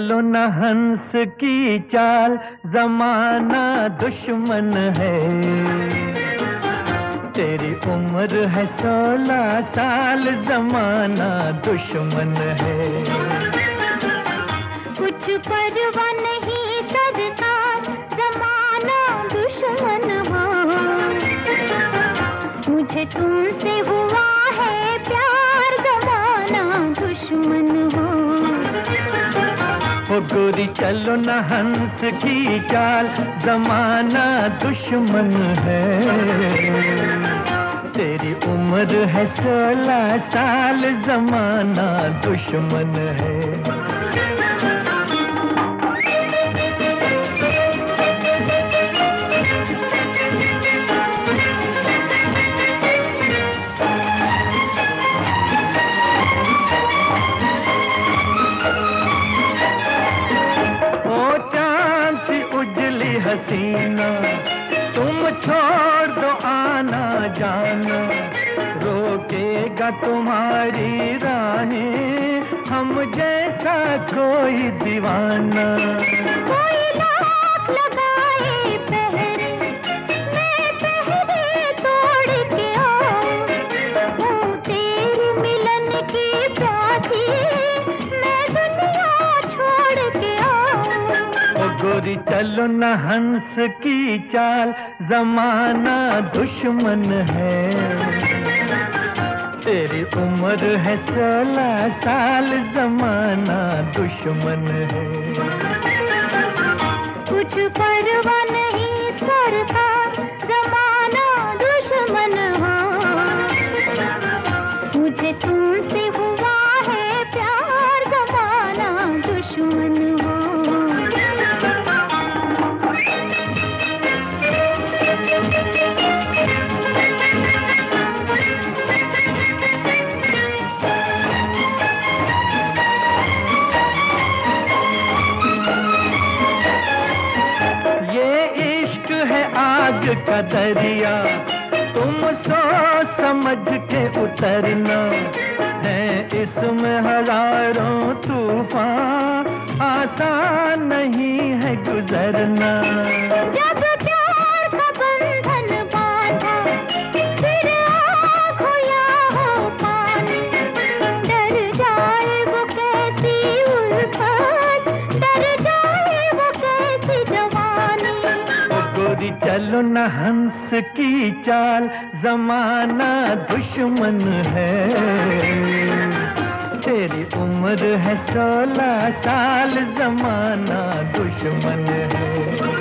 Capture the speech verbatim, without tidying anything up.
चलो न हंस की चाल, जमाना दुश्मन है। तेरी उम्र है सोलह साल, जमाना दुश्मन है। कुछ परवाह नहीं सरकार, जमाना दुश्मन हो। मुझे तुमसे हुआ है प्यार, जमाना दुश्मन हो। ओ गोरी चलो न हंस की चाल, जमाना दुश्मन है। तेरी उम्र है सोलह साल, जमाना दुश्मन है। हसीना तुम छोड़ दो आना जाना, रोकेगा तुम्हारी राहें हम जैसा कोई दीवाना। कोई लाख लगाए पहरे, मैं पहरे तोड़ के आऊं। हूँ तेरी मिलन की प्यासी, मैं दुनिया छोड़ के आऊं। ओ गोरी चलो न हंस की चाल, जमाना दुश्मन है। तेरी उम्र है सोलह साल, जमाना दुश्मन है। कुछ परवाह नहीं सरकार, जमाना दुश्मन हो। मुझे तुमसे हुआ है प्यार, जमाना दुश्मन हो। आग का दरिया तुम सोच समझ के उतरना है, इसमें हजारों तूफान, आसान नहीं है गुजरना। जब प्यार का बंधन बांधा, फिर आग हो या हो पानी, डर जाए वो कैसी उल्फत, डर जाए वो कैसी जवानी। गोरी चलो न हंस की चाल, जमाना दुश्मन है। तेरी उम्र है सोलह साल, जमाना दुश्मन है।